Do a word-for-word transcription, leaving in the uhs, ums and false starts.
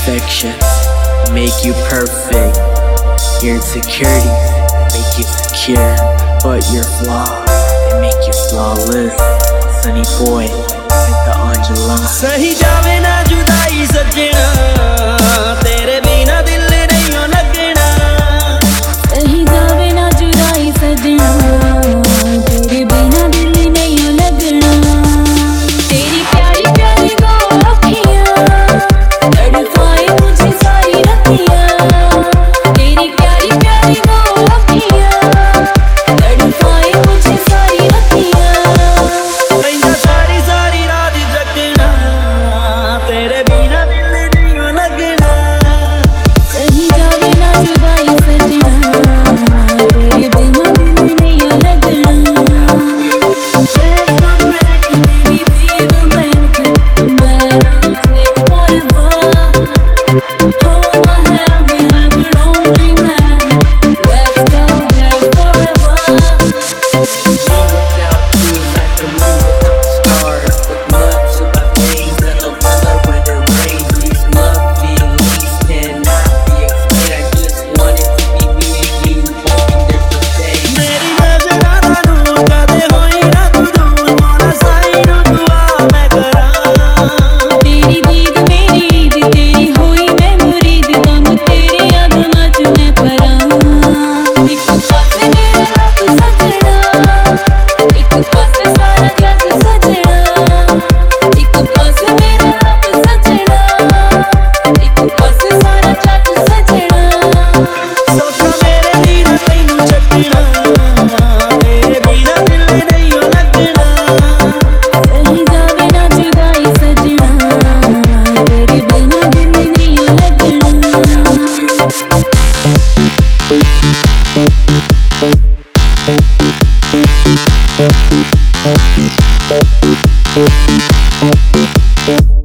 imperfections make you perfect. Your insecurities make you secure, but your flaws, they make you flawless. Sunny boy, hit the Angela. सही जावे ना जुदाई सजना, तेरे बिना दिल नहीं हो लगना। सही जावे ना जुदाई सजना, तेरे बिना दिल नहीं हो लगना। तेरी प्यारी प्यारी वो अखियाँ तड़पाए मुझे सारी रतियाँ। तेरी प्यारी प्यारी वो अखियाँ तड़पाए मुझे सारी रतियाँ। इंदा सारी सारी रात जगना, तेरे बिना दिल नहीं हो लगना। सही जावे ना जुदाई सजना, तेरे बिना दिल नहीं हो लगना। We'll be right back.